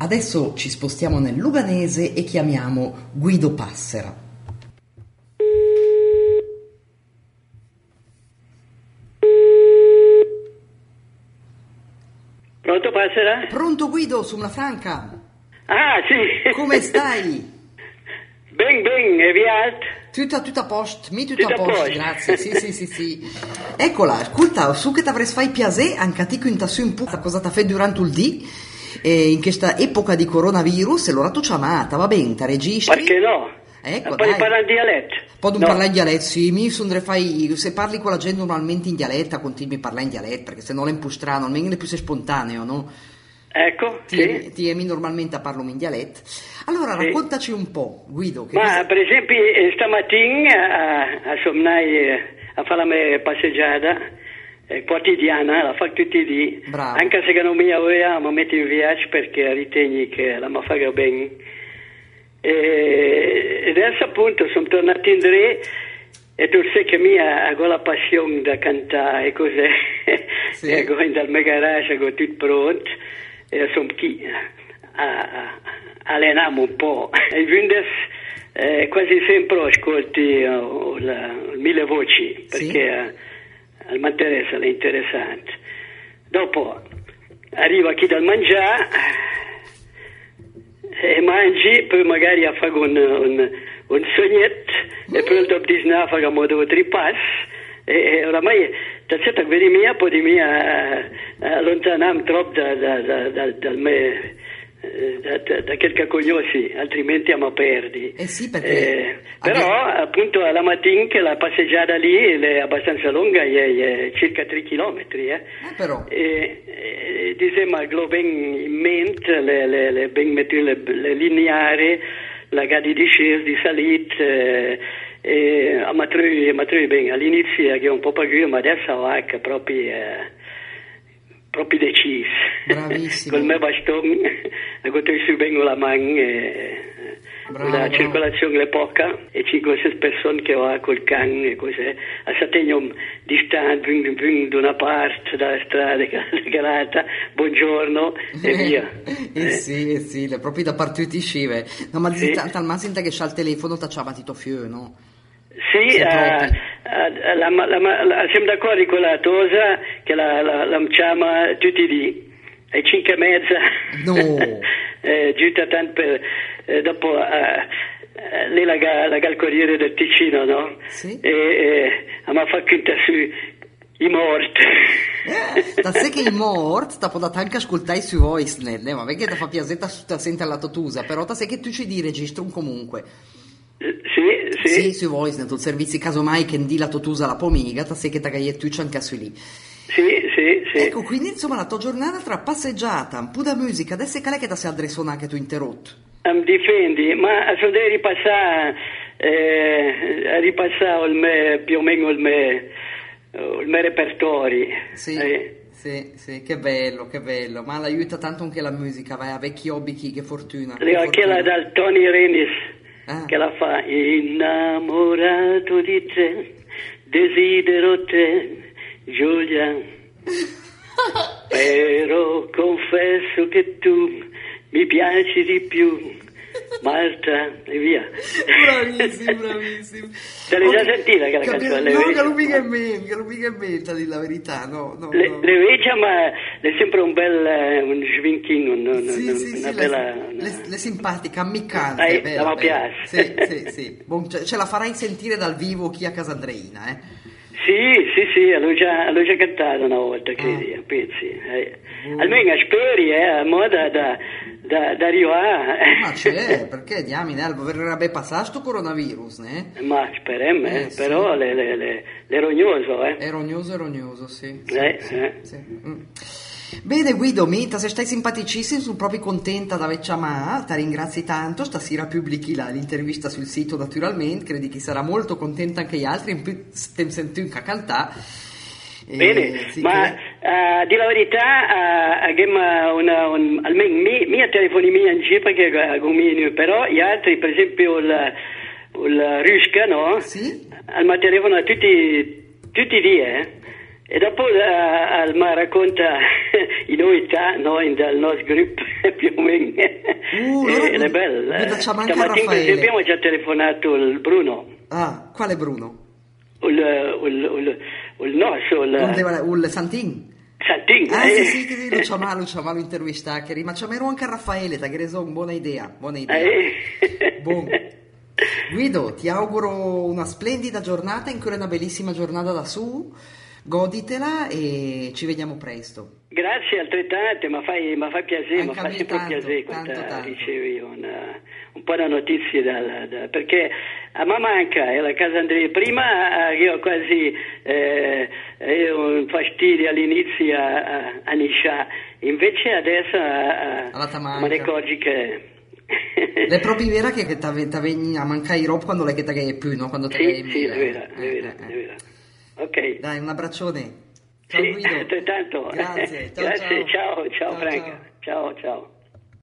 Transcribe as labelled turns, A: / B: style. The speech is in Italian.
A: Adesso ci spostiamo nel Luganese e chiamiamo Guido Passera.
B: Pronto, Passera?
A: Pronto Guido, su una franca?
B: Ah, sì.
A: Come stai?
B: Ben, e vi alt?
A: Tutto a posto, tutto a
B: Tutto a
A: posto,
B: posto.
A: grazie, sì. Eccola, ascolta, su che t'avrei fai piacere, anche a te che in su un po' cosa t'ha fatto durante il dì, in questa epoca di coronavirus, e allora tu ci amata, va bene, ti registri?
B: Perché no?
A: Ecco,
B: Poi
A: dai.
B: parla in dialetto?
A: Poi non
B: No.
A: parlare in dialetto, sì, se parli con la gente normalmente in dialetta, continui a parlare in dialetto, perché se no è un po' strano, almeno è più spontaneo, no?
B: Ecco, sì.
A: Ti emi normalmente a parlare in dialetto. Allora,
B: Sì.
A: raccontaci un po', Guido, che
B: Ma
A: cosa...
B: per esempio stamattina a somnare a fare la mia passeggiata quotidiana, la faccio tutti i giorni,
A: Bravo.
B: anche se non mi ora mi metto in viaggio perché ritengo che la mi fa bene. E adesso appunto sono tornato in Dre e tu sai che mia ho la passione da cantare e così,
A: Sì.
B: e go in dal mio garage, ho tutto pronto e sono qui alleniamo un po'. E quindi quasi sempre ascolti le mille voci perché mi interessa, è interessante. Dopo arriva chi dal mangiare e mangi, poi magari fare un sognetto e poi dopo di sera facciamo 2 o 3 passi e oramai tazzetta vedi mia poi di mia allontaniamo troppo dal me da quel che conosci, altrimenti mi perdi.
A: sì, perché...
B: però appunto alla mattina che la passeggiata lì è abbastanza lunga, è circa 3 chilometri.
A: però...
B: Diciamo, ho ben in mente le lineari, la gara di discesa, di salita, a matrui bene. All'inizio che è un po' paura, ma adesso ho proprio deciso.
A: Bravissimo.
B: Col mio bastone ho tenuto bene la mano la circolazione è poca e 5-6 persone che ho col cane e così a Sategno distante da una parte dalla strada calata, buongiorno e via.
A: Sì, proprio da partiti scive. No, ma
B: Sì.
A: al massimo che c'ha il telefono t'acciava tito fio, no?
B: Sì, siamo d'accordo con la Tosa che la chiama tutti i giorni, alle 5:30.
A: No.
B: Giusto tanto per dopo lì la Corriere del Ticino, no?
A: Sì.
B: E mi fa conta su i morti.
A: Da sé che i morti t'ha potuto anche ascoltare su Voicenet, ma perché ti fa piacere sente alla Totusa, però da sé che tu ci di registro comunque.
B: Sì.
A: Su Voicenet, il servizio casomai che di la Totusa la pomiga, da sé che t'ha tu anche su lì.
B: Sì.
A: Ecco, quindi insomma la tua giornata tra passeggiata, un po' da musica, adesso è che ti si addressò anche tu interrotto.
B: Mi difendi, ma se devi ripassare più o meno il mio repertorio.
A: Sì, che bello, ma l'aiuta tanto anche la musica, vai a vecchi hobby, che fortuna.
B: Quella dal Tony Renis, che la fa, innamorato di te, desidero te, Giulia, però confesso che tu mi piaci di più, Marta, e via.
A: Bravissimo.
B: Te l'hai già sentita che la canzone?
A: No, che non mica in mente, a dire la verità, no.
B: Le vecchia, ma è sempre un bel un svinchino, una bella...
A: Le simpatica, ammiccante.
B: La piace.
A: Sì. Ce la farai sentire dal vivo chi a Casandreina,
B: Sì, l'ho già cantato una volta, credo, pensi. Almeno speri, a moda da arrivare.
A: Ma c'è, perché diamine, verrebbe passato sto coronavirus, ne?
B: Ma speriamo, però è rognoso,
A: È rognoso, sì.
B: Sì.
A: Bene Guido, se stai simpaticissimo, sono proprio contenta di aver chiamato, ti ringrazio tanto, stasera pubblichi l'intervista sul sito naturalmente, credi che sarà molto contenta anche gli altri, in più ti senti un cacaltà.
B: Bene, ma di la verità abbiamo almeno mia telefonina in giro perché però gli altri, per esempio il Rusca, no?
A: Sì?
B: Al mio telefono tutti i giorni, E dopo Alma racconta i novità, no, dal nostro gruppo, più o meno. Ed è bella. Stamattina, per esempio, abbiamo già telefonato il Bruno.
A: Ah, quale Bruno?
B: Il nostro.
A: Il Santin?
B: Santin.
A: Sì, lo chiamavo intervistare, ma chiamerò anche a Raffaele, buona idea. Buon. Guido, ti auguro una splendida giornata, ancora una bellissima giornata da su, goditela e ci vediamo presto.
B: Grazie altrettanto, ma fa piacere,
A: anche
B: mi fa sempre
A: tanto,
B: piacere quando
A: tanto.
B: ricevi un po' di notizie perché a me manca, è la casa Andrea prima io quasi un fastidio all'inizio a Niscià, invece adesso mi ricordi che
A: è proprio vera che ti venni a mancare i rob quando le che ti più, no? Quando
B: sì, è vera. Ok.
A: Dai, un abbraccione. Ciao
B: sì,
A: Guido.
B: altrettanto.
A: Grazie,
B: ciao Franca. Ciao.